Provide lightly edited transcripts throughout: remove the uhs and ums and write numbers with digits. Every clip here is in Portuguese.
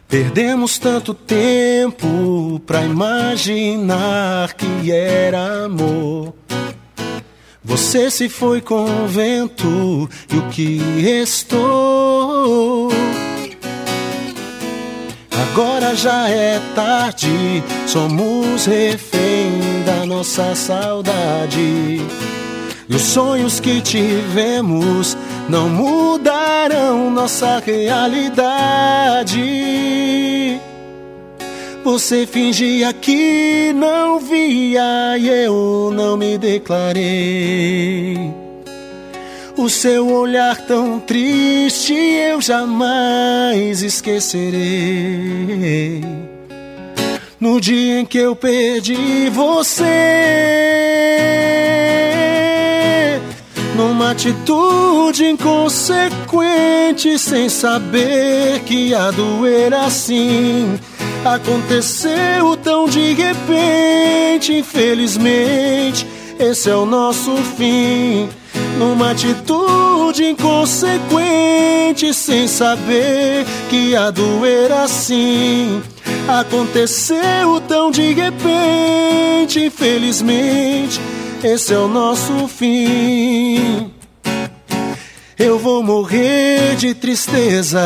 Perdemos tanto tempo pra imaginar que era amor. Você se foi com o vento e o que restou? Agora já é tarde, somos refém da nossa saudade. E os sonhos que tivemos não mudarão nossa realidade. Você fingia que não via e eu não me declarei. O seu olhar tão triste eu jamais esquecerei. No dia em que eu perdi você, numa atitude inconsequente, sem saber que ia doer assim. Aconteceu tão de repente, infelizmente, esse é o nosso fim. Numa atitude inconsequente, sem saber que ia doer assim. Aconteceu tão de repente, infelizmente, esse é o nosso fim. Eu vou morrer de tristeza,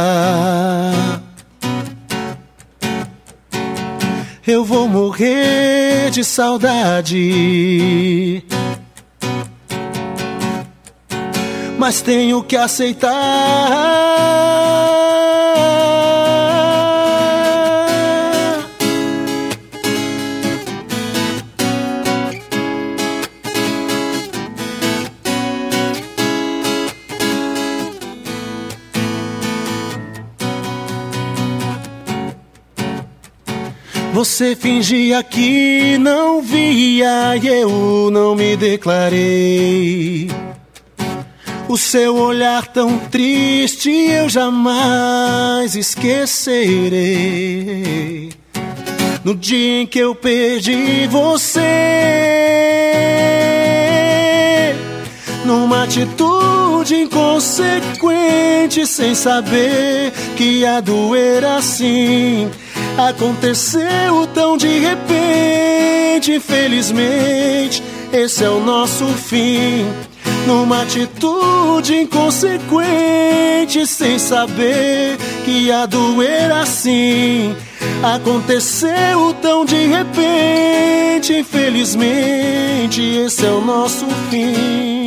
eu vou morrer de saudade, mas tenho que aceitar. Você fingia que não via e eu não me declarei. O seu olhar tão triste eu jamais esquecerei. No dia em que eu perdi você, numa atitude inconsequente, sem saber que ia doer assim. Aconteceu tão de repente, infelizmente, esse é o nosso fim. Numa atitude inconsequente, sem saber que ia doer assim. Aconteceu tão de repente, infelizmente, esse é o nosso fim.